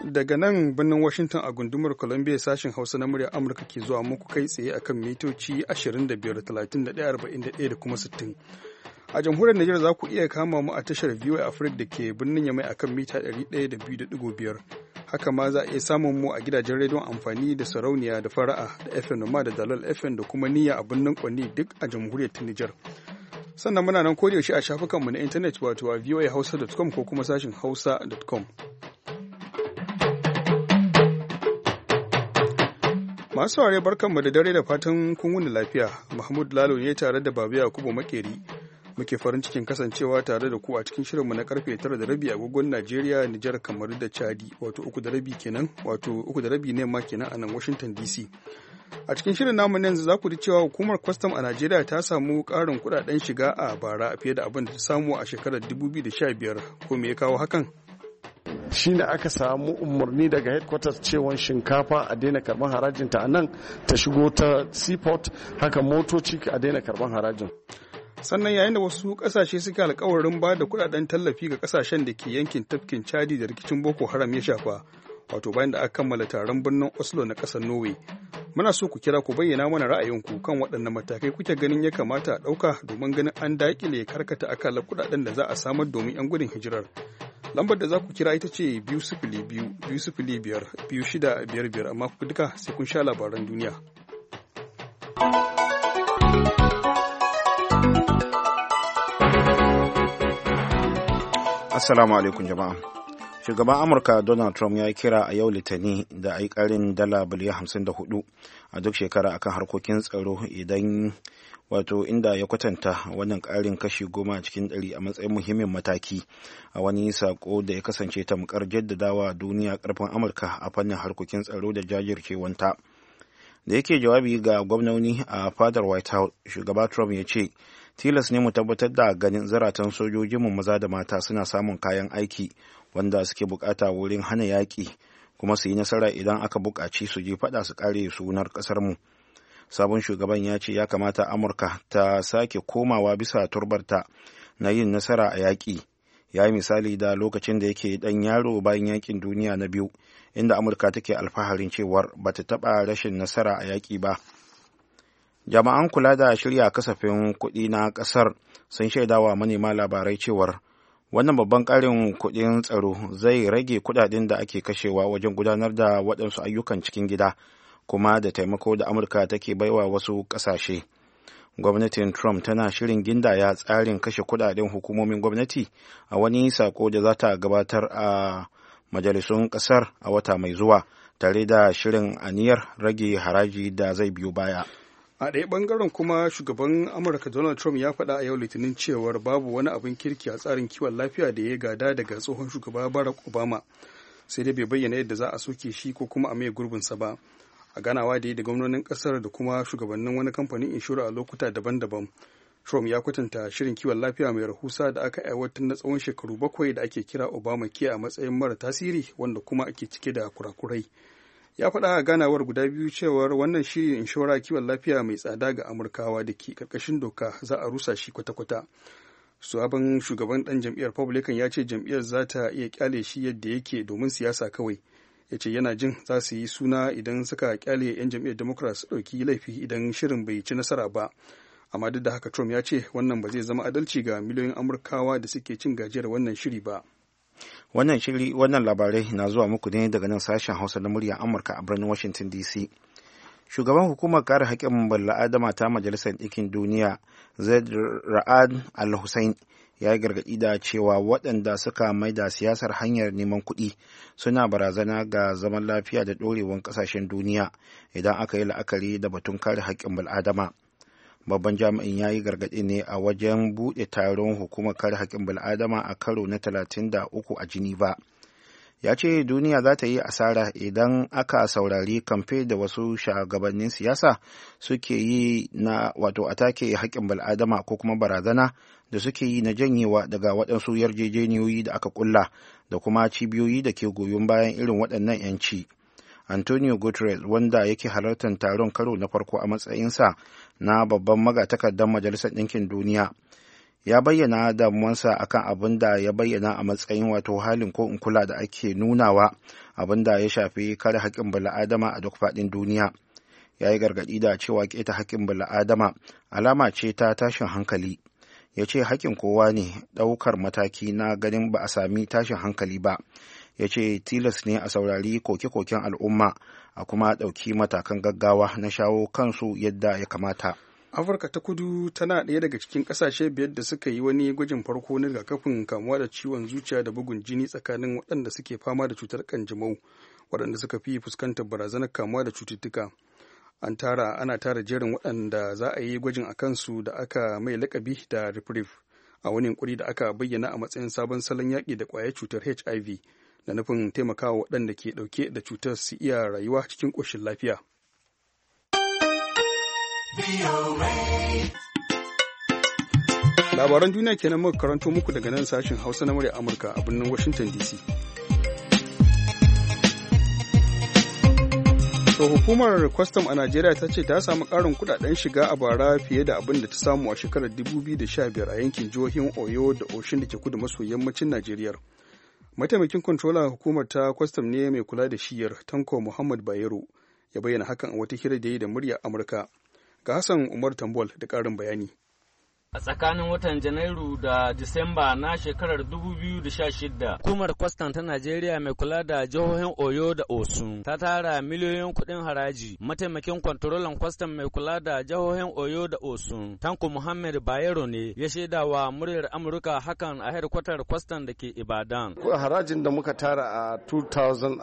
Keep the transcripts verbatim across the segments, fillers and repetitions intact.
daga nan birnin Washington a gundumar Columbia sashen Hausa na muryar Amurka ke zuwa muku kai tsaye akan mitoci ashirin da biyar, talatin da ɗaya, arba'in da ɗaya da kuma sittin. A jamhuriyar Nijar za ku iya kama mu a tashar V O A Africa da ke birnin Yamai akan mita ɗari ɗaya da biyu da ɗigo biyar. Haka ma za a iya samun mu a gidajen rediyon amfani da sarauniya da fara'a da F M Noma da Dalol F M da kuma niyya a birnin Kwanni duk a jamhuriyar ta Nijar. Sannan muna nan kodayaushe a shafukanmu na intanet wato a voa hausa dot com ko kuma sashin hausa dot com. Masu saurare barkanmu da dare da fatan kun wuni lafiya. Mahmud Lalo ne tare da Babu Yakubu Makeri. Muke farin cikin kasancewa tare da ku a cikin shirinmu na karfe tara da rabi agogon Najeriya, Nijar, Kamaru da Chadi, wato uku da rabi kenan, wato uku da rabi ne ma kenan a nan Washington D C. A cikin shirin namu yanzu za ku ji cewa hukumar kwastam a Najeriya ta samu ƙarin kuɗaɗen shiga a bara fiye da abin da ta samu a shekarar dubu biyu da sha biyar. Ko me ya kawo hakan? Shi ne aka samu umarni daga headquarters cewa shinkafa a daina karban harajin ta a nan ta shigo ta seaport, haka motoci a daina karban harajin. Sannan yayin da wasu kasashe suka alkawarin ba da kudaden tallafi ga kasashen da ke yankin tafkin Chadi da rikicin Boko Haram ya shafa, wato bayan da aka kammala taron birnin Oslo na kasar Norway. Muna so ku kira ku bayyana mana ra'ayinku kan waɗannan matakai kuke ganin ya kamata a ɗauka domin ganin an daƙile karkata akalar kudaden da za a samar domin 'yan gudun hijirar. Lambar da za ku kira ita ce biyu sifili biyu, biyu sifili biyar, biyu shida biyar biyar, amma ku duka sai kun sha labaran duniya. Assalamu alaikum jama'a. Shugaban Amurka Donald Trump ya yi kira a yau Litinin da a yi ƙarin dala biliyan hamsin da hudu a duk shekara akan harkokin tsaro idan wato inda ya kwatanta wannan ƙarin kashi goma cikin ɗari a matsayin muhimmin mataki a wani sako da ya kasance tamkar jaddadawa duniya ƙarfin Amurka a fannin harkokin tsaro da jajircewanta. Da yake jawabi ga gwamnoni a fadar White House, shugaba Trump ya ce tilas ne mu tabbatar da ganin zaratan sojojinmu maza da mata suna samun kayan aiki wanda suke bukata wurin hana yaƙi kuma su yi nasara idan aka buƙaci su je faɗa su kare sunar ƙasarmu. Sabon shugaban ya ce ya kamata Amurka ta sake komawa bisa turbarta na yin nasara a yaƙi. Ya yi misali da lokacin da yake ɗan yaro bayan yaƙin duniya na biyu, inda Amurka take alfaharin cewar ba ta taɓa rashin nasara a yaƙi ba. Jama'an kula da shirya kasafin kuɗi na ƙasar sun shaidawa manema labarai cewar wannan babban ƙarin kuɗin tsaro zai rage kuɗaɗen da ake kashewa wajen gudanar da waɗansu ayyukan cikin gida kuma da taimako da Amurka take baiwa wasu ƙasashe. Gwamnatin Trump tana shirin gindaya tsarin kashe kuɗaɗen hukumomin gwamnati a wani sako da za ta gabatar a majalisun ƙasar a wata mai zuwa, tare da shirin aniyar rage haraji da zai biyo baya. A ɗaya ɓangaren kuma shugaban Amurka Donald Trump ya faɗa a yau Litinin cewar babu wani abin kirki a tsarin kiwon lafiya da ya gada daga tsohon shugaba Barack Obama, sai dai bai bayyana yadda za a soke shi ko kuma a mai gurbinsa ba. A ganawa da yi da gwamnonin ƙasar da kuma shugabannin wani kamfanin inshora a lokuta daban-daban, Trump ya kwatanta shirin kiwon lafiya mai rahusa da aka aiwatar na tsawon shekaru bakwai da ake kira Obamacare a matsayin mara tasiri wanda kuma ake cike da kurakurai. Ya faɗa a ganawar guda biyu cewar wannan shirin inshora kiwon lafiya mai tsada ga Amurkawa da ke ƙarƙashin doka za a rusa shi kwata-kwata. Sabon shugaban ɗan jam'iyyar Republican ya ce jam'iyyar za ta iya kyale shi yadda yake domin siyasa kawai. Ya ce yana jin za su yi suna idan suka kyale 'yan jam'iyyar Democrat su ɗauki laifi idan shirin bai ci nasara ba. Amma duk da haka Trump ya ce wannan ba zai zama adalci ga miliyoyin Amurkawa da suke cin gajiyar wannan shiri ba. Wannan shiri wannan labarai na zuwa muku ne daga nan sashen Hausa na muryar Amurka a birnin Washington D C. Shugaban hukumar kare haƙƙin bala'adama ta Majalisar Ɗinkin Duniya, Zaid Ra'ad Al Hussein, ya yi gargaɗi da cewa waɗanda suka maida siyasar hanyar neman kuɗi suna barazana ga zaman lafiya da ɗorewar ƙasashen duniya idan aka yi la'akari da batun kare haƙƙin bal'adama. Babban jami'in ya yi gargaɗi ne a wajen buɗe taron hukumar kare haƙƙin bil'adama a karo na talatin da uku a Geneva. Ya ce duniya za ta yi asara idan aka saurari kamfe da wasu shugabannin siyasa suke yi na wato atake haƙƙin bil'adama ko kuma barazana da suke yi na janyewa daga waɗansu yarjejeniyoyi da aka ƙulla da kuma cibiyoyi da ke goyon bayan irin waɗannan 'yanci. Antonio Guterres, wanda yake halartar taron karo na farko a matsayinsa na babban magatakardar Majalisar Ɗinkin Duniya, ya bayyana damuwansa akan abin da ya bayyana a matsayin wato halin ko in kula da ake nunawa abin da ya shafi kare haƙƙin bala'adama a duk faɗin duniya. Ya yi gargaɗi da cewa keta haƙƙin bala'adama alama ce ta tashin hankali. Ya ce haƙƙin kowa ne ɗaukar mataki na ganin ba a sami tashin hankali ba. Ya ce tilas ne a saurari koke-koken al'umma a kuma ɗauki matakan gaggawa na shawo kansu yadda ya kamata. Afirka ta kudu tana ɗaya daga cikin ƙasashe biyar da suka yi wani gwajin farko na rigakafin kamuwa da ciwon zuciya da bugun jini tsakanin waɗanda suke fama da cutar kanjamau waɗanda suka fi fuskantar barazanar kamuwa da cututtuka. An tara ana tara jerin waɗanda za a yi gwajin a kansu da aka mai lakabi da Reprieve a wani yunkuri da aka bayyana a matsayin sabon salon yaƙi da ƙwayar cutar H I V da nufin taimakawa waɗanda ke ɗauke da cutar su iya rayuwa cikin ƙoshin lafiya. Labaran duniya kenan muka karanto muku daga nan sashen Hausa na murya Amurka a birnin Washington D C. To hukumar kwastam a Najeriya ta ce ta samu ƙarin kudaden shiga a bara fiye da abin da ta samu a shekarar dubu biyu da sha biyar a yankin jihohin Oyo da Oshin da ke kudu maso yammacin Najeriya. Mataimakin kontrola hukumar ta kwastam ne mai kula da shiyar Tanko Muhammad Bayero ya bayyana hakan a wata hira da yi da muryar Amurka. Ga Hassan Umar Tambol da ƙarin bayani. A tsakanin watan Janairu da Disamba na shekarar dubu biyu da sha shida, hukumar kwastam ta Najeriya mai kula da jihohin Oyo da Osun ta tara miliyoyin kuɗin haraji. Mataimakin kwantarolan kwastam mai kula da jihohin Oyo da Osun, Tanko Muhammad Bayero ne ya shaida wa muryar Amurka hakan a hedkwatar kwastam da ke Ibadan. Harajin da muka tara a two thousand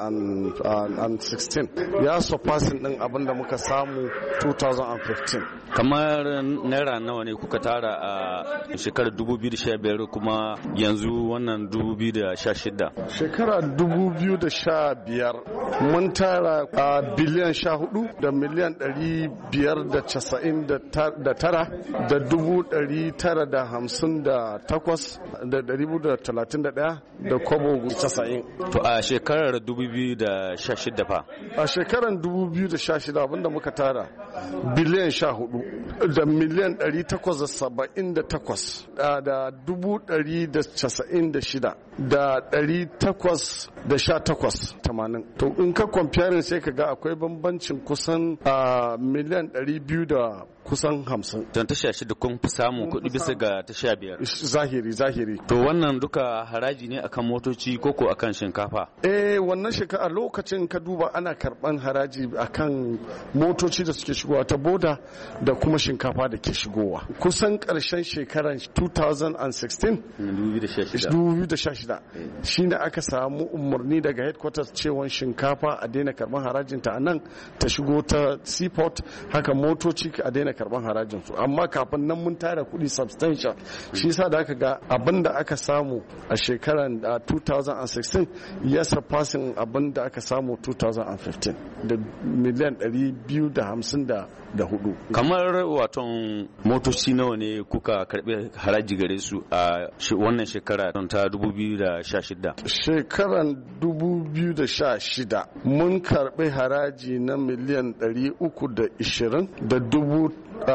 sixteen ya surpassing ɗin abin da muka samu two thousand fifteen. Kamar naira nawa ne kuka tara a shekarar dubu biyu da sha biyar kuma yanzu wannan dubu biyu da sha shida? Shekara dubu biyu da sha biyar mun tara a biliyan sha hudu da miliyan ɗari biyar da casa'in da tara da dubu ɗari tara da hamsin da takwas da ɗari da talatin da ɗaya da kobo casa'in. To a shekarar dubu biyu da sha shida fa? A shekarar dubu biyu da sha shida abinda muka tara biliyan sha hudu da miliyan ɗari takwas da saba'in da takwas da dubu ɗari da casa'in da shida da ɗari takwas da sha takwas tamanin. To in ka comparing sai ka ga akwai bambancin kusan miliyan ɗari biyu da kusan hamsin. Don ta sha shida kun fi samun kuɗi bisa ga ta sha biyar. Zahiri zahiri. To wannan duka haraji ne akan motoci koko akan shinkafa? Eh wannan shekara lokacin ka duba ana karɓan haraji akan motoci da suke shigowa ta boda da kuma shinkafa da ke shigowa. Kusan ƙarshen shekarar two thousand sixteen dubu biyu da sha shida shine aka samu umarni daga headquarters cewa shinkafa a daina karɓan harajin ta nan ta shigo ta seaport, haka motoci a daina karban harajin su, amma kafin nan mun tara kuɗi substantial. Shi yasa da aka ga abin da aka samu a shekarar two thousand sixteen ya surpassing abin da aka samu two thousand fifteen da miliyan ɗari biyu da hamsin da hudu. Kamar waton motoci nawa ne kuka karɓi haraji gare su a wannan shekara ta dubu biyu da sha shida? Shekarar dubu biyu da sha shida mun karɓi haraji na miliyan ɗari uku da ishirin da dubu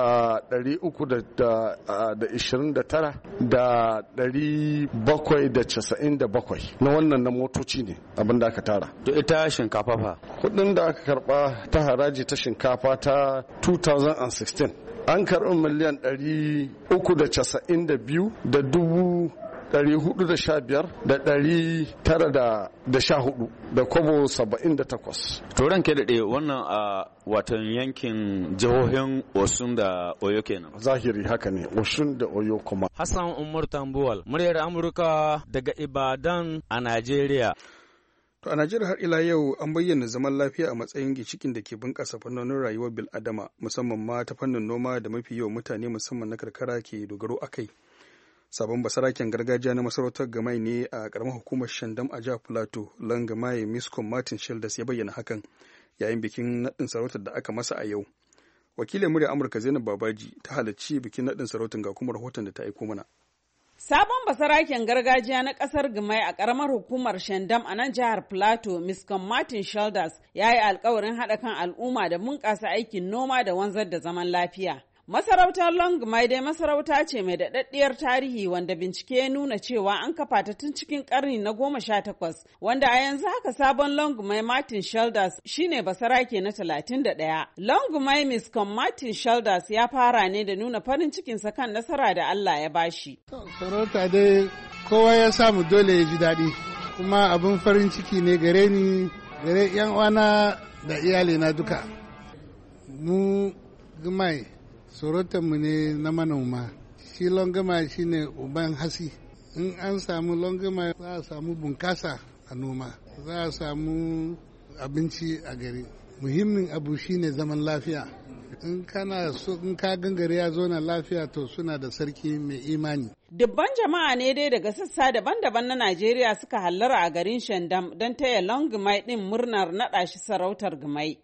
ɗari uku da ishirin da tara da ɗari bakwai da casa'in da bakwai na wannan na motoci ne abin da aka tara. To ita shinkafa fa? Kudin da aka karɓa ta haraji ta shinkafa ta two thousand sixteen an karɓi miliyan ɗari uku da casa'in da biyu da dubu ɗari hudu da sha biyar da ɗari tara da sha hudu da kobo saba'in da takwas. To ranke da ɗaya wannan a watan yankin jihohin Osun da Oyo kenan. Zahiri haka ne, Osun da Oyo kuma. Hassan Umar Tambuwal, muryar Amurka daga Ibadan a Najeriya. To a Najeriya har ila yau an bayyana zaman lafiya a matsayin ginshikin da ke bunƙasa fannonin rayuwar bil'adama musamman ma ta fannin noma da mafi yawan mutane musamman na karkara ke dogaro a kai. Sabon basaraken gargajiya na masarautar Gamai ne a ƙaramar hukumar Shandam a jihar Plateau, Lan Gamai Miscom Martin Sheldas ya bayyana hakan yayin bikin naɗin sarautar da aka masa a yau. Wakilin murya Amurka Zainab Babaji ta halarci bikin naɗin sarautar ga kuma rahoton da ta aiko mana. Sabon basaraken gargajiya na ƙasar Gamai a ƙaramar hukumar Shandam a nan jihar Plateau, Miscom Martin Sheldas ya yi alkawarin haɗa kan al'umma da bunƙasa aikin noma da wanzar da zaman lafiya. Masarautar Longmai dai masarauta ce mai daɗaɗɗiyar tarihi wanda bincike ya nuna cewa an kafa ta tun cikin ƙarni na goma sha takwas, wanda a yanzu haka sabon Longmai Martin Shelders shine basarake na talatin da ɗaya. Longmai Miscom Martin Shelders ya fara ne da nuna farin cikinsa kan nasara da Allah ya bashi. Sarauta dai kowa ya samu dole ya ji daɗi, kuma abin farin ciki ne gare ni, gare 'yan uwana da iyalina duka. Mu Gumai mu ne na manoma, shi longama shi ne uban hasi. In an samu longama za a samu bunkasa a noma, za a samu abinci a gari. Muhimmin abu shi ne zaman lafiya. In kana so in ka gangare ya zo na lafiya to suna da sarki mai imani. Dubban jama'a ne dai daga sassa daban-daban na Najeriya suka hallara a garin Shandam don taya Longmai din murnar naɗa shi sarautar Gumai.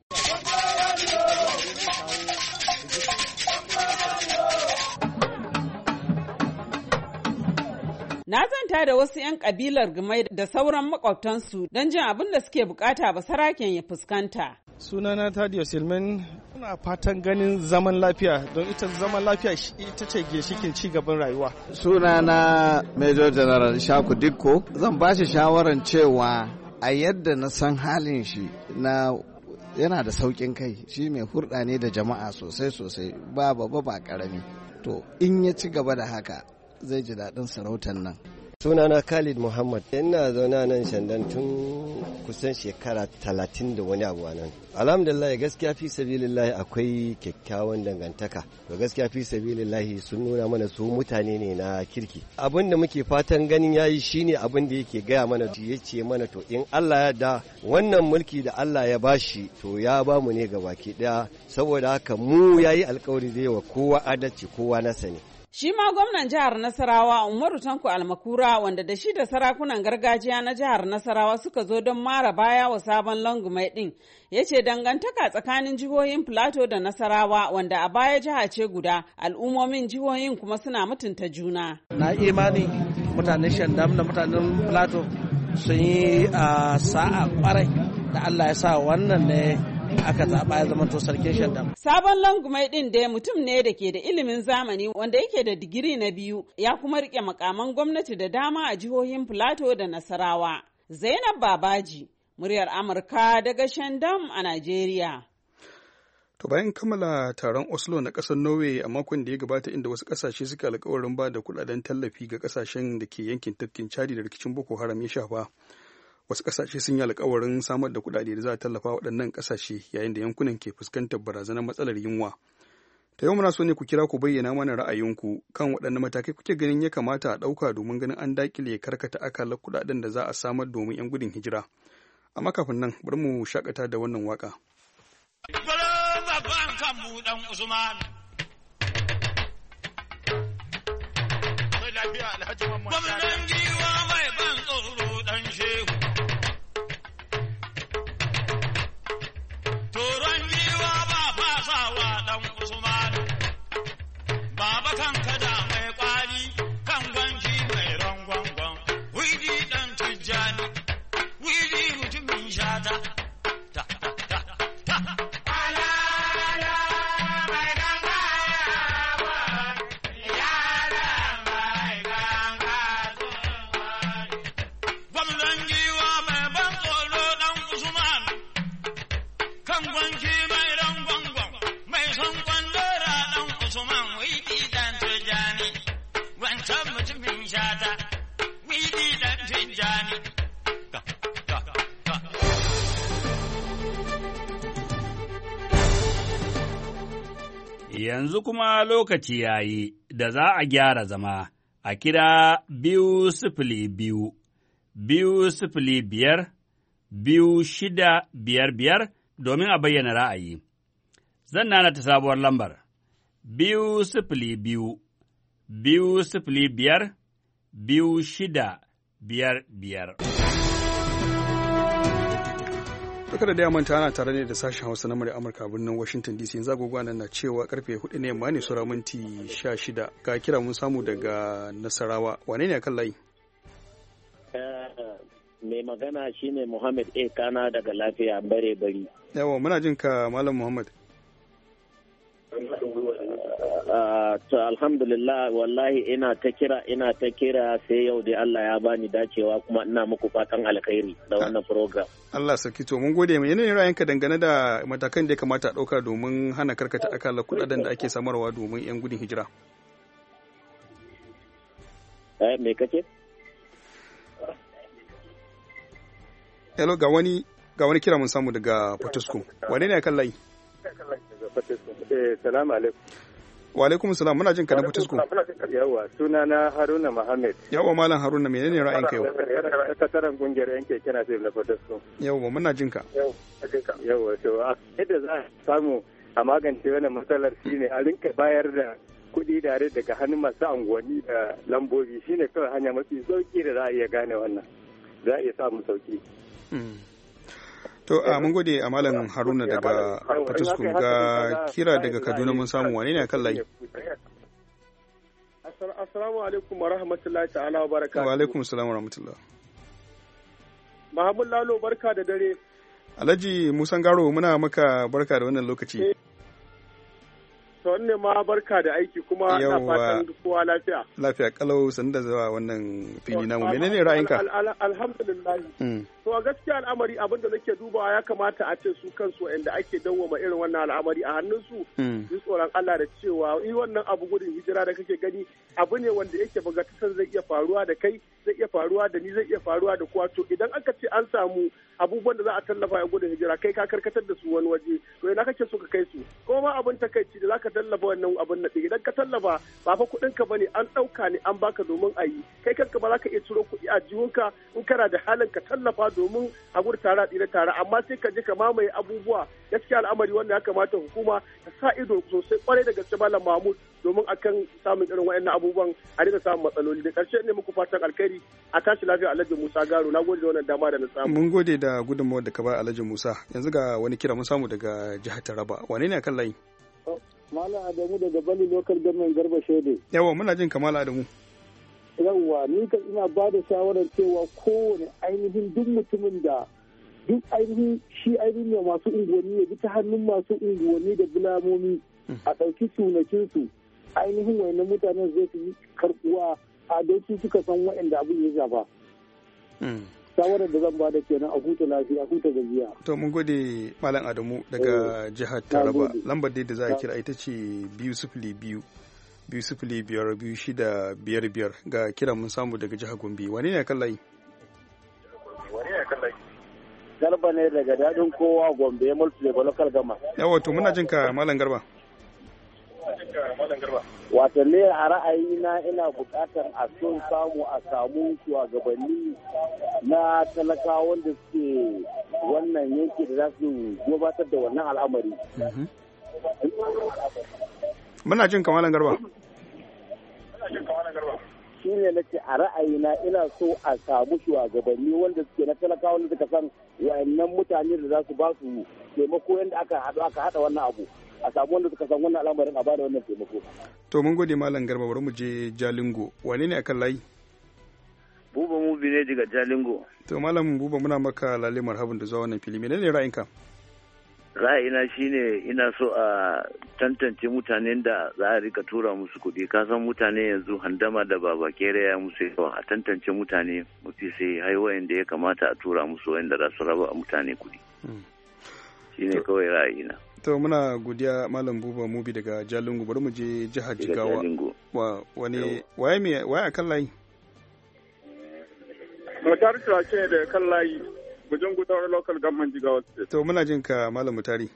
Na zanta da wasu 'yan kabilar Gumai da sauran makwabtansu don jin abin da suke bukata ba saraken ya fuskanta. Sunana Tadiyo Silman, muna fatan ganin zaman lafiya don ita zaman lafiya ita ce ginshikin ci gaban rayuwa. Sunana Major General Shaku Dikko, zan ba shi shawaran cewa a yadda na san halin shi na yana da saukin kai, shi mai hurɗa ne da jama'a sosai sosai ba babba ba ƙarami. To in ya ci gaba da haka zai ji daɗin sarautar nan. Sunana Khalid Muhammad, ina zaune nan Shandan tun kusan shekara talatin da wani abu nan. Alhamdulillah gaskiya fi sabilillahi akwai kyakkyawan dangantaka. To gaskiya fi sabilillahi sun nuna mana su mutane ne na kirki. Abin da muke fatan ganin yayi shine abin da yake gaya mana, yace mana to in Allah ya da wannan mulki da Allah ya bashi to ya ba mu ne gabaki daya, saboda haka mu yayi alkawari da yawa kowa adalci kowa na sani. Shi ma gwamnan jihar Nasarawa Umaru Tanko Almakura, wanda da shi da sarakunan gargajiya na jihar Nasarawa suka zo don mara baya wa sabon Longmai din, ya ce dangantaka tsakanin jihohin Plateau da Nasarawa wanda a baya jiha ce guda, al'ummomin jihohin kuma suna mutunta juna. Na imani mutanen Shandam da mutanen Plateau sun yi sa'a kwarai da Allah ya sa wannan ne aka zaɓa ya zama to sarkin Shandam. Sabon Longmai ɗin da mutum ne da ke da ilimin zamani wanda yake da digiri na biyu, ya kuma rike makaman gwamnati da dama a jihohin Plateau da Nasarawa. Zainab Babaji, muryar Amurka daga Shandam a Najeriya. To bayan kammala taron Oslo na ƙasar Norway a makon da ya gabata, inda wasu ƙasashe suka alƙawarin ba da kuɗaɗen tallafi ga ƙasashen da ke yankin tafkin Chadi da rikicin Boko Haram ya shafa. Wasu ƙasashe sun yi alkawarin samar da kuɗaɗe da za a tallafa waɗannan ƙasashe yayin da yankunan ke fuskantar barazanar matsalar yunwa. Ta yau muna so ne ku kira ku bayyana mana ra'ayinku kan waɗanne matakai kuke ganin ya kamata a ɗauka domin ganin an daƙile karkata akalar kuɗaɗen da za a samar domin 'yan gudun hijira. Amma kafin nan bari mu shakata da wannan waka. Gwamnan giwa mai ban tsoro ɗan shehu. Toron giwa ba fasawa ɗan Usmanu, baba kan kada mai kwali kan gwanci mai rangwangwan, widi ɗan Tijjani, widi mutumin shata. Ta, ta, ta, ta. Gwamnan giwa mai ban tsoro ɗan Usman, kan gwanci mai rangwangwan, mai son kwandora ɗan Usman, widi ɗan Tijjani, wancan mutumin shata, widi ɗan Tijjani. Yanzu kuma lokaci ya yi da za a gyara zama a kira biyu sifili biyu, biyu sifili biyar, biyu shida biyar biyar domin a bayyana ra'ayi. Zan nana ta sabuwar lambar, biyu sifili biyu, biyu sifili biyar, biyu shida biyar biyar. Duka da daya manta ana tare ne da sashen Hausa na murya Amurka birnin Washington D C. Yanzu agogo nan na cewa karfe hudu ne yamma ne sura minti sha shida. Ga kira mun samu daga Nasarawa. Wane ne akan layi? Mai magana shine Muhammad A Kana daga Lafiya Bare Bari. Yawa muna jin ka Malam Muhammad. to alhamdulillah wallahi ina ta kira ina ta kira sai yau dai Allah ya bani dacewa kuma ina muku fatan alkhairi da wannan program. Allah saki to mun gode mai yanayin ra'ayinka dangane da matakan da ya kamata a ɗauka domin hana karkata akalar kuɗaɗen da ake samarwa domin 'yan gudun hijira. Eh me kace? Hello ga wani ga wani kira mun samu daga Potoskum. Wane ne akan layi? Eh salamu alaikum. Wa alaikum salam muna jin ka na Potoskum. Yawa suna na Haruna Muhammad. Yawa malam Haruna menene ra'ayinka yau? Sakataren kungiyar yanke kina sai na Potoskum. Yawa muna jin ka. Yawa to yadda za a samu a magance wannan matsalar shine a rinka bayar da kuɗi dare daga hannun masu unguwanni da lambobi shine kawai hanya mafi sauki da za a iya gane wannan. Za a iya samun sauki. To a mun gode a malam Haruna daga Fatuskum ga kira daga Kaduna mun samu wane ne akan layi? Assalamu alaikum wa rahmatullahi ta'ala wa barakatuhu. Wa alaikum assalam wa rahmatullah. Mahamud Lalo barka da dare. Alhaji Musan Garo muna maka barka da wannan lokaci. To wanne ma barka da aiki kuma ina fatan kowa lafiya. Lafiya kalau san da zuwa wannan fili namu. Menene ra'ayinka? Alhamdulillah. To a gaskiya al'amari abin da nake dubawa ya kamata a ce su kansu inda ake dawwama irin wannan al'amari a hannunsu. Yi tsoron Allah da cewa yi wannan abu gudun hijira da kake gani abu ne wanda yake bagatasan zai iya faruwa da kai zai iya faruwa da ni zai iya faruwa da kowa to idan aka ce an samu abubuwan da za a tallafa ya gudun hijira kai ka karkatar da su wani waje to ina kake so ka kai su ko ma abin takaici da zaka tallafa wannan abin na idan ka tallafa ba fa kuɗin ka bane an ɗauka ne an baka domin a yi kai kanka ba za ka iya ciro kuɗi a jiwonka in kana da halin ka tallafa domin a gudu tare a tare amma sai ka je ka mamaye abubuwa gaskiya al'amari wanda ya kamata hukuma ta sa ido sosai kwarai da gaske malam Mahmud domin akan samun irin waɗannan abubuwan a daina samun matsaloli da ƙarshe ne muku fatan alkhairi a tashi lafiya Alhaji Musa Garo na gode da wannan dama da na samu mun gode da gudunmawar da ka ba Alhaji Musa yanzu ga wani kira mun samu daga jihar Taraba wane ne akan layi Malam Adamu daga Bali Local Government Garba Shede yawa muna jin ka Malam Adamu yawwa ni ka ina ba da shawarar cewa kowane ainihin duk mutumin da duk ainihin shi ainihin ne masu unguwanni ya bi ta hannun masu unguwanni da bulamomi a ɗauki sunakinsu ainihin wayannan mutanen zai fi karɓuwa a don su suka san waɗanda abin ya shafa. Shawarar da zan ba da kenan a huta lafiya huta gajiya. To mun gode Malam Adamu daga jihar Taraba lambar da za a kira ita ce biyu sifili biyu biyu sifili biyar biyu shida biyar biyar ga kira mun samu daga jihar Gombe wani ne kan layi? Wani ne kan layi? Garba ne daga daɗin kowa Gombe mulki daga local gama. Yawa to muna jin ka Malam Garba. Wato ne a ra'ayina ina buƙatar a son samu a samu shugabanni na talakawa wanda suke wannan yanki da za su gabatar da wannan al'amari. Muna jin ka Malam Garba. Shi ne na ce a ra'ayina ina so a samu shugabanni wanda suke na talakawa wanda suka san wa'annan mutane da za su ba su taimako yadda aka haɗu aka haɗa wannan abu. A samu wanda suka san wannan al'amarin a bada wannan taimako. To mun gode Malam Garba bari mu je Jalingo. Wane ne akan layi? Buba mu ne daga Jalingo. To Malam Buba muna maka lalle marhaban da zuwa wannan fili. Menene ra'ayinka? Ra'ayina shine ina so a tantance mutanen da za a rika tura musu kuɗi. Ka san mutane yanzu handama da baba kere ya musu yawa a tantance mutane mafi sai haihuwa da ya kamata a tura musu wanda za su raba mutane kuɗi. Shine kawai ra'ayina. To muna godiya Malam Buba Mubi daga Jalingo bari mu je jihar Jigawa. Wa wani waye me waye akan layi? Mutari ce da kan layi bujin gudanar local government Jigawa state. To muna jin ka Malam Mutari.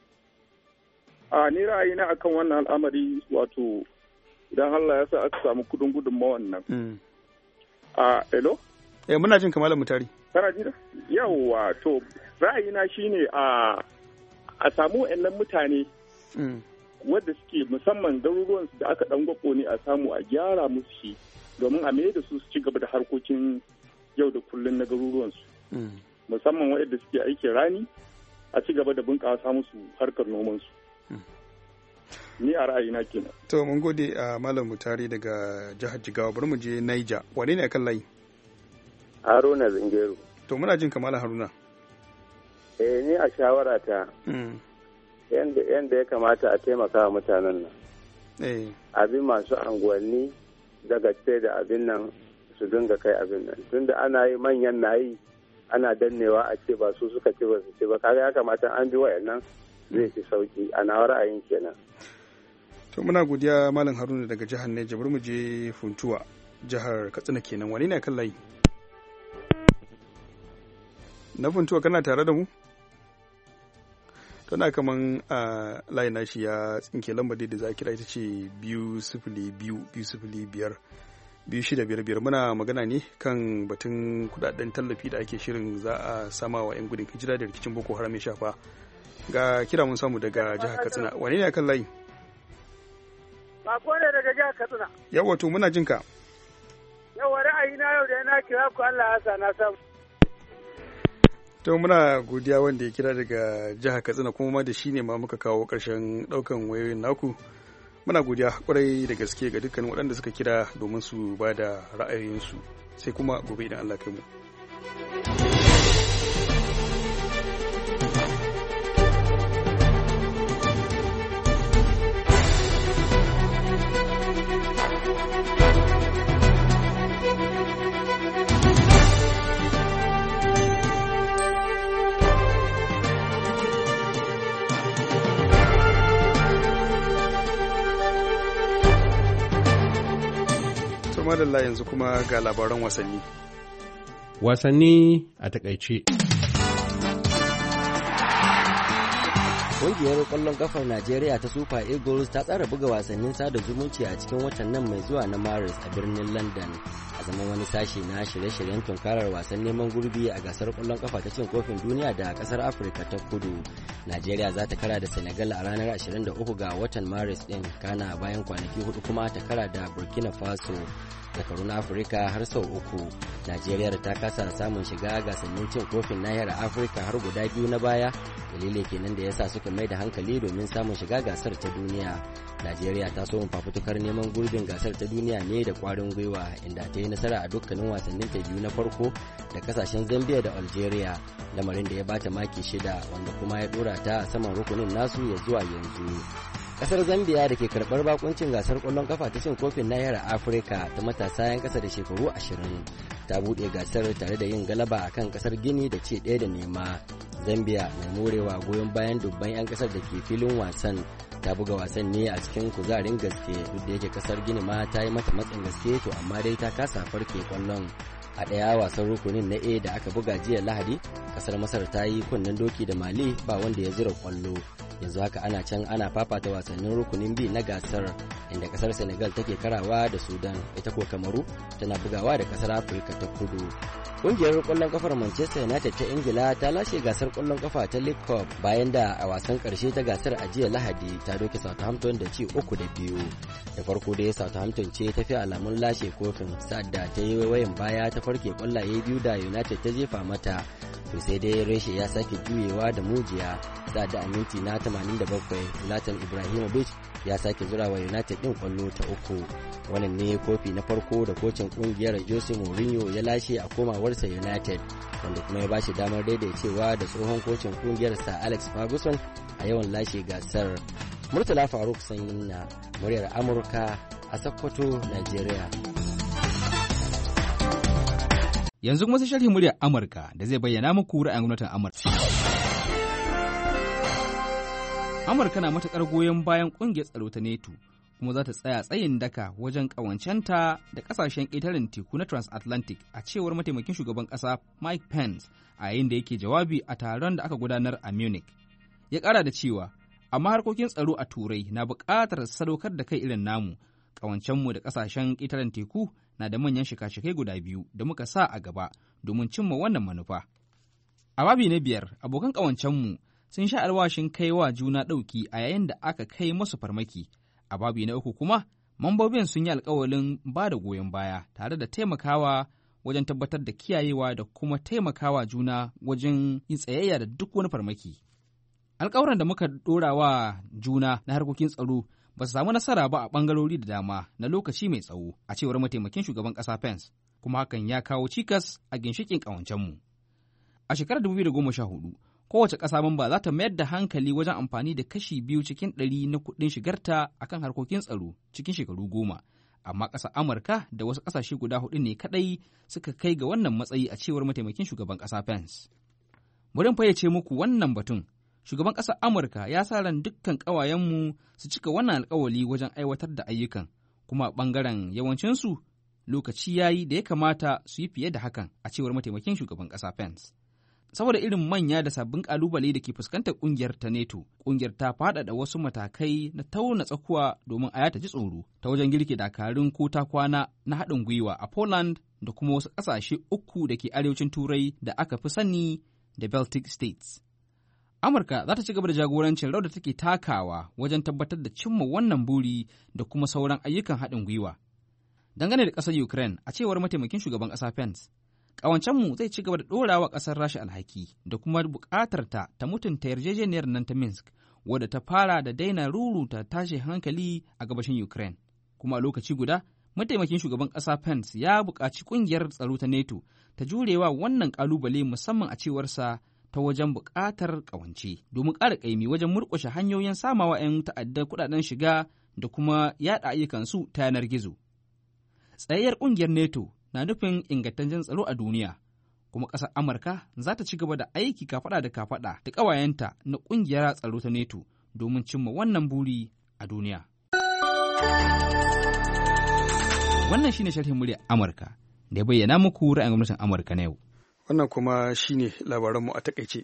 A ni ra'ayi na akan wannan al'amari wato idan Allah ya sa aka samu kudin gudunmawan nan. A hello? Eh muna jin ka Malam Mutari. Kana ji da? Yawwa to ra'ayi na shine a a samu wa'annan mutane wadda suke musamman garuruwan da aka dan gwako ne a samu a gyara musu shi domin a mai da su su ci gaba da harkokin yau da kullun na garuruwan su musamman waɗanda suke aikin rani a ci gaba da bunƙasa musu harkar noman su ni a ra'ayina kenan. To mun gode a Malam Mutari daga jihar Jigawa bari mu je Niger wane ne akan layi? Haruna Zingero. To muna jin ka Malam Haruna. Eh ni a shawara ta yanda ya kamata a taimaka wa mutanen nan abin masu anguwanni daga ce da abin nan su dinga kai abin nan tunda ana yi manyan na yi ana dannewa a ce ba su suka ce ba su ce ba kaga ya kamata an bi wayannan zai fi sauki a nawa ra'ayin kenan. To muna godiya Malam Haruna daga jihar Neja, bari mu je Funtuwa jihar Katsina kenan. Wani ne kan layi? Na Funtuwa kana tare da mu? To na kaman a layi nashi ya tsinke lambar da za a kira ita ce biyu sifili biyu biyu sifili biyar biyu shida biyar biyar. Muna magana ne kan batun kudaden tallafi da ake shirin za a sama wa 'yan gudun hijira da rikicin Boko Haram ya shafa. Ga kira mun samu daga jihar Katsina. Wani ne kan layi? Bako ne daga jihar Katsina. Yawwa to muna jin ka. Yawwa ra'ayi na yau da na kira ku Allah ya sa na samu. To muna godiya wanda ya kira daga jihar Katsina kuma ma da shi ne ma muka kawo ƙarshen ɗaukan wayoyin naku. Muna godiya kwarai da gaske ga dukkan waɗanda suka kira domin su ba da ra'ayoyinsu. Sai kuma gobe idan Allah kai mu. Madalla yanzu kuma ga labaran wasanni. Wasanni a takaice. Ƙungiyar ƙwallon ƙafar Najeriya ta Super Eagles ta tsara buga wasannin sada zumunci a cikin watan nan mai zuwa na Maris a birnin London a zaman wani sashi na shirye-shiryen tunkarar wasan neman gurbi a gasar ƙwallon ƙafa ta cin kofin duniya da ƙasar Afirka ta Kudu. Najeriya za ta kara da Senegal a ranar ashirin da uku ga watan Maris ɗin, kana bayan kwanaki hudu kuma ta kara da Burkina Faso. Zakaru na Afirka har sau uku. Najeriya ta kasa samun shiga gasannin cin kofin nahiyar Afirka har guda biyu na baya, dalilai kenan da yasa suka mai da hankali domin samun shiga gasar ta duniya. Najeriya ta so fafutukar neman gurbin gasar ta duniya ne da kwarin gwiwa, inda ta yi nasara a dukkanin wasannin ta biyu na farko da kasashen Zambia da Algeria, lamarin da ya bata maki shida wanda kuma ya dora ta a saman rukunin nasu ya zuwa yanzu. Kasar Zambia da ke karbar bakuncin gasar kwallon kafa ta cin kofin nahiyar Afirka ta matasa 'yan kasa da shekaru ashirin ta bude gasar tare da yin galaba akan kasar Gini da ce ɗaya da nema. Zambia mai morewa goyon bayan dubban 'yan kasar da ke filin wasan ta buga wasan ne a cikin kuzarin gaske, duk da yake kasar Gini ma ta yi mata matsin gaske, to amma dai ta kasa farke kwallon. A ɗaya wasan rukunin na A da aka buga jiya Lahadi, kasar Masar ta yi kunnen doki da Mali ba wanda ya zura kwallo. Yanzu haka ana can ana fafata wasannin rukunin B na gasar, inda kasar Senegal take karawa da Sudan, ita ko Kamaru tana bugawa da kasar Afirka ta Kudu. Kungiyar kwallon kafar Manchester United ta Ingila ta lashe gasar kwallon kafa ta League Cup bayan da a wasan karshe ta gasar a jiya Lahadi ta doke Southampton da ci uku da biyu. Da farko dai Southampton ce ta fi alamun lashe kofin, sa'ad da ta yi wayan baya ta farke kwallaye biyu da United ta jefa mata. To sai dai reshe ya sake juyewa da mujiya, sa'ad da a minti na tamanin da bakwai Zlatan Ibrahimovic ya sake zura wa United din kwallo ta uku. Wannan ne kofi na farko da kocin kungiyar Jose Mourinho ya lashe a komawarsa United, wanda kuma ya ba shi damar daidaicewa da tsohon kocin kungiyar Sir Alex Ferguson a yawan lashe gasar. Murtala Faruk Sanyin na muryar Amurka a Sokoto, Nigeria. Yanzu kuma sai sharhi muryar Amurka da zai bayyana muku ra'ayin gwamnatin Amurka. Amurka na matuƙar goyon bayan ƙungiyar tsaro ta NATO, kuma za ta tsaya tsayin daka wajen ƙawancenta da ƙasashen ƙetaren teku na transatlantic, a cewar mataimakin shugaban ƙasa Mike Pence a yayin da yake jawabi a taron da aka gudanar a Munich. Ya ƙara da cewa, amma harkokin tsaro a Turai na buƙatar sadaukar da kai irin namu. Ƙawancenmu da ƙasashen ƙetaren teku na da manyan shika-shikai guda biyu da muka sa a gaba domin cimma wannan manufa. A babi na biyar, abokan ƙawancenmu sun sha alwashin kai wa juna ɗauki a yayin da aka kai masu farmaki. A babi na uku kuma, mambobin sun yi alkawalin ba da goyon baya tare da taimakawa wajen tabbatar da kiyayewa da kuma taimakawa juna wajen yin tsayayya da duk wani farmaki. Alkawuran da muka ɗora wa juna na harkokin tsaro ba su samu nasara ba a ɓangarori da dama na lokaci mai tsawo, a cewar mataimakin shugaban ƙasa Pence, kuma hakan ya kawo cikas a ginshiƙin ƙawancenmu. A shekarar dubu biyu da goma sha hudu, kowace ƙasa mamba za ta mayar da hankali wajen amfani da kashi biyu cikin ɗari na kuɗin shigarta akan harkokin tsaro cikin shekaru goma. Amma ƙasar Amurka da wasu ƙasashe guda hudu ne kaɗai suka kai ga wannan matsayi a cewar mataimakin shugaban ƙasa Pence. Bari fayyace muku wannan batun. Shugaban ƙasar Amurka ya sa ran dukkan ƙawayenmu su cika wannan alƙawali wajen aiwatar da ayyukan, kuma a ɓangaren yawancinsu lokaci ya yi da ya kamata su yi fiye da hakan a cewar mataimakin shugaban ƙasa Pence. Saboda irin manya da sabbin ƙalubale da ke fuskantar ƙungiyar ta NATO, ƙungiyar ta faɗaɗa wasu matakai na tauna tsakuwa domin a ta ji tsoro ta wajen girke dakarun ko ta kwana na haɗin gwiwa a Poland da kuma wasu ƙasashe uku da ke arewacin Turai da aka fi sani da Baltic States. Amurka za ta ci gaba da jagorancin rawar da take takawa wajen tabbatar da cimma wannan buri da kuma sauran ayyukan haɗin gwiwa. Dangane da ƙasar Ukraine, a cewar mataimakin shugaban ƙasa Pence, ƙawancenmu zai ci gaba da ɗorawa ƙasar Rasha alhaki da kuma buƙatar ta ta mutunta yarjejeniyar nan ta Minsk, wadda ta fara da daina ruruta tashin hankali a gabashin Ukraine. Kuma a lokaci guda, mataimakin shugaban ƙasa Pence ya buƙaci ƙungiyar tsaro ta NATO ta jurewa wannan ƙalubale musamman a cewarsa ta wajen buƙatar ƙawance domin ƙara ƙaimi wajen murƙushe hanyoyin samawa 'yan ta'addar kuɗaɗen shiga da kuma yaɗa ayyukansu ta yanar gizo. Tsayayyar ƙungiyar NATO na nufin ingantaccen tsaro a duniya, kuma ƙasar Amurka za ta ci gaba da aiki kafaɗa da kafaɗa da ƙawayenta na ƙungiyar tsaro ta NATO domin cimma wannan buri a duniya. Wannan shine sharhin muryar Amurka da ya bayyana muku ra'ayin gwamnatin Amurka na yau. Wannan kuma shine labaranmu a takaice.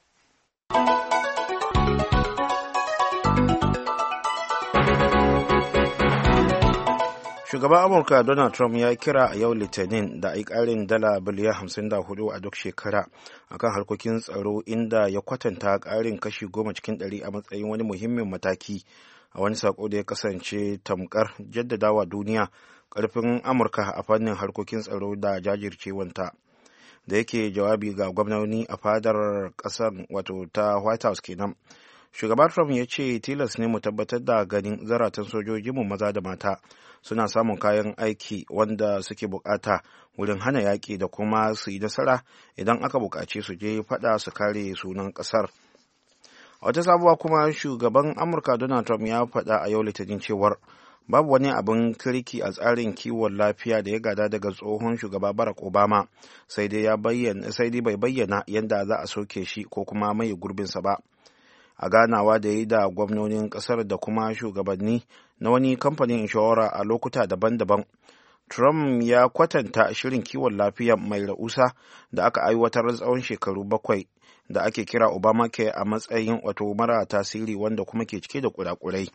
Shugaban Amurka Donald Trump ya kira a yau Litinin da a yi ƙarin dala biliyan hamsin da hudu a duk shekara akan harkokin tsaro, inda ya kwatanta ƙarin kashi goma cikin ɗari a matsayin wani muhimmin mataki a wani sako da ya kasance tamkar jaddadawa duniya ƙarfin Amurka a fannin harkokin tsaro da jajircewanta. Da yake jawabi ga gwamnoni a fadar ƙasar wato ta White House kenan. Shugaba Trump ya ce tilas ne mu tabbatar da ganin zaratan sojojinmu maza da mata suna samun kayan aiki wanda suke bukata wurin hana yaƙi da kuma su yi nasara idan aka buƙace su je faɗa su kare sunan ƙasar. A wata sabuwa kuma shugaban Amurka Donald Trump ya faɗa a yau Litinin cewar babu wani abin kirki a tsarin kiwon lafiya da ya gada daga tsohon shugaba Barack Obama, sai dai ya bayyana sai dai bai bayyana yadda za a soke shi ko kuma mai gurbinsa ba. A ganawa da ya yi da gwamnonin kasar da kuma shugabanni na wani kamfanin inshora a lokuta daban-daban, Trump ya kwatanta shirin kiwon lafiya mai ra'usa da aka aiwatar tsawon shekaru bakwai da ake kira Obamacare a matsayin wato mara tasiri wanda kuma ke cike da kurakurai.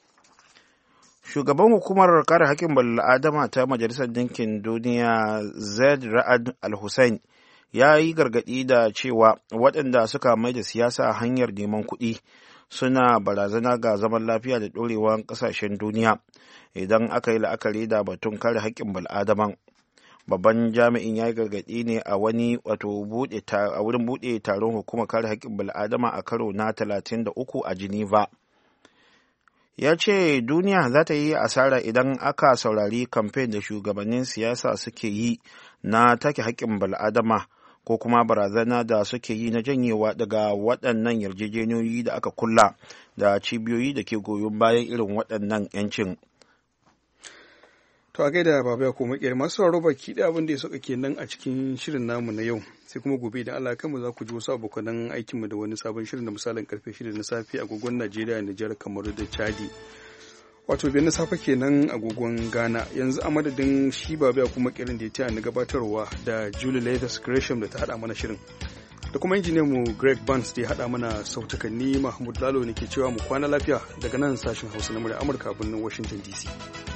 Shugaban hukumar kare haƙƙin bala'adama ta Majalisar Ɗinkin Duniya Zaid Ra'ad Al-Hussein ya yi gargaɗi da cewa waɗanda suka mai da siyasa hanyar neman kuɗi suna barazana ga zaman lafiya da ɗorewar ƙasashen duniya idan aka yi la'akari da batun kare haƙƙin bal'adaman. Babban jami'in ya yi gargaɗi ne a wani wato a wurin buɗe taron hukumar kare haƙƙin bal'adama a karo na talatin da uku a Geneva. Ya ce duniya za ta yi asara idan aka saurari kamfen da shugabannin siyasa suke yi na take haƙƙin bal'adama ko kuma barazana da suke yi na janyewa daga waɗannan yarjejeniyoyi da aka kulla da cibiyoyi da ke goyon bayan irin waɗannan 'yancin. To a gaida baba ya koma ƙyar masu sauraro baki da abin da ya sauka kenan a cikin shirin namu na yau, sai kuma gobe idan Allah kanmu za ku ji wasu abokanan aikinmu da wani sabon shirin da misalin karfe shida na safe agogon Najeriya, Nijar, Kamaru da Chadi. Wato biyar na safe kenan agogon Ghana. Yanzu a madadin shi baba ya kuma ƙirin da ya taya na gabatarwa da Julie Leathers Gresham da ta haɗa mana shirin. Da kuma injiniyan mu Greg Burns da ya haɗa mana sautukan, ni Mahmud Lalo ne ke cewa mu kwana lafiya daga nan sashen Hausa na murya Amurka birnin Washington D C.